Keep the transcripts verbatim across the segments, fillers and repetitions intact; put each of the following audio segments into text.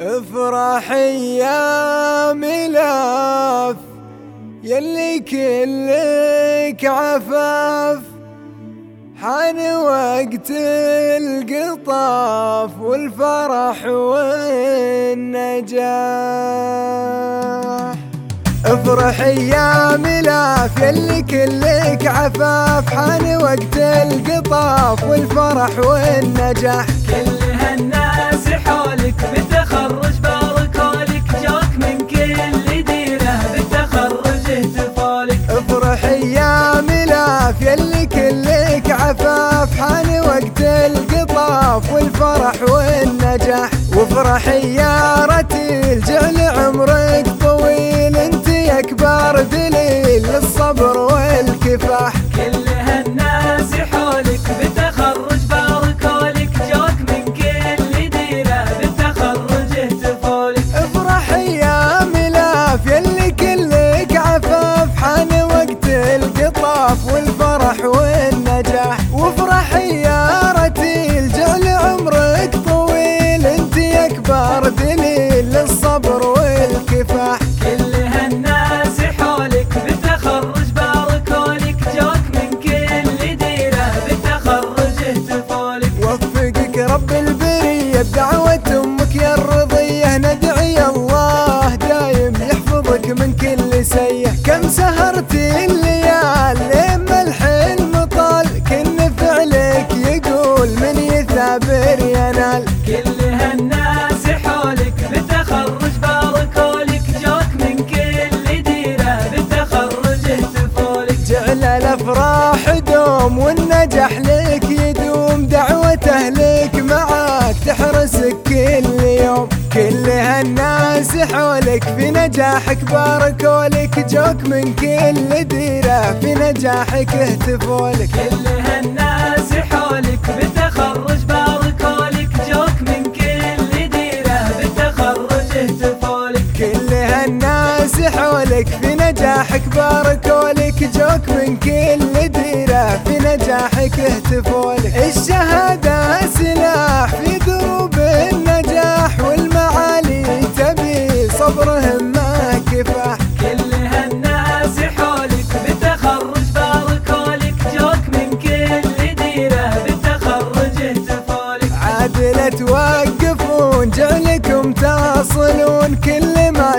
افرحي يا ملاف يلي كلك عفاف، حان وقت القطاف والفرح والنجاح. افرحي يا ملاف يلي كلك عفاف، حان وقت القطاف والفرح والنجاح. كل هالناس حولك بالتخرج باركولك، جاك من كل ديره بالتخرج اهتفالك. افرحي يا ملاف يلي كلك عفاف، حان وقت القطاف والفرح والنجاح. وافرحي يا رتيل جعل عمرك طويل، انت اكبر دليل للصبر والكفاح. كل هالناس حولك بالتخرج باركولك، جاك من كل ديره بالتخرج اهتفالك. افرحي يا ملاف يلي كلك عفاف، حان وقت القطاف والفرح والنجاح. وافرحي يا رتيل جعل عمرك طويل، انت اكبر دليل للصبر والكفاح. كل هالناس حولك بالتخرج باركولك، جاك من كل ديره بالتخرج اهتفالك. وفقك رب البرية بدعوة امك يا الرضية، ندعي الله دايم يحفظك من كل سيء. كم سهرتي الليال لما الحلم طال، كن فعلك يقول من يثابر ينال. كل هالناس حولك بالتخرج باركولك، جاك من كل ديره بالتخرج اهتفالك. جعل الافراح دوم والنجاح لك يدوم، دعوة اهلك معاك تحرسك كل يوم. كل هالناس حولك في نجاحك باركولك، جوك من كل ديره في نجاحك اهتفولك. كل هالناس حولك بالتخرج باركولك، جوك من كل ديره بالتخرج اهتفالك. كل هالناس حولك في نجاحك باركولك، جوك من كل ديره في نجاحك اهتفولك. الشهادة سلاح في دروب النجاح، والمعالي تبي صبرهم ما كفاح. كل هالناس حولك بالتخرج باركولك، جوك من كل ديره بالتخرج اهتفالك. عادلة توقفون جعلكم تصلون، كل ما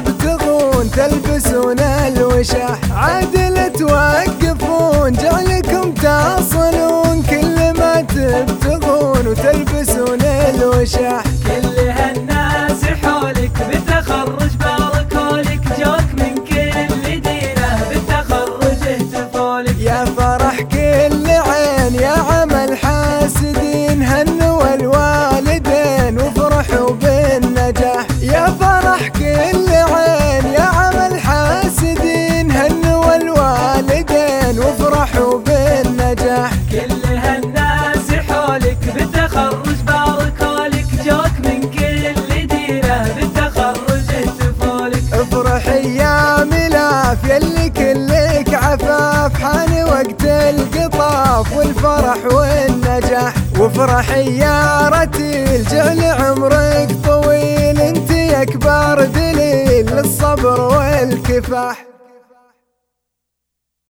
تبتغون تلبسون الوشاح. عادلة توقفون جعلكم تصلون، كل ما تبتغون وتلبسون الوشاح. كل هالناس حولك بالتخرج باركولك، جاك من كل ديره بالتخرج اهتفالك. يا فرح كل عين يا عمل حاسدين، هنوا الوالدين وافرحوا بالنجاح. يا فرح كل عين يا عمل حاسدين، هنوا الوالدين وافرحوا بالنجاح. كل هالناس حولك بالتخرج باركولك، جاك من كل ديره بالتخرج اهتفالك. افرحي يا ملاف يلي كلك عفاف، حان وقت القطاف والفرح والنجاح. وافرحي يا رتيل جعل عمرك طويل، انت اكبر دليل للصبر والكفاح.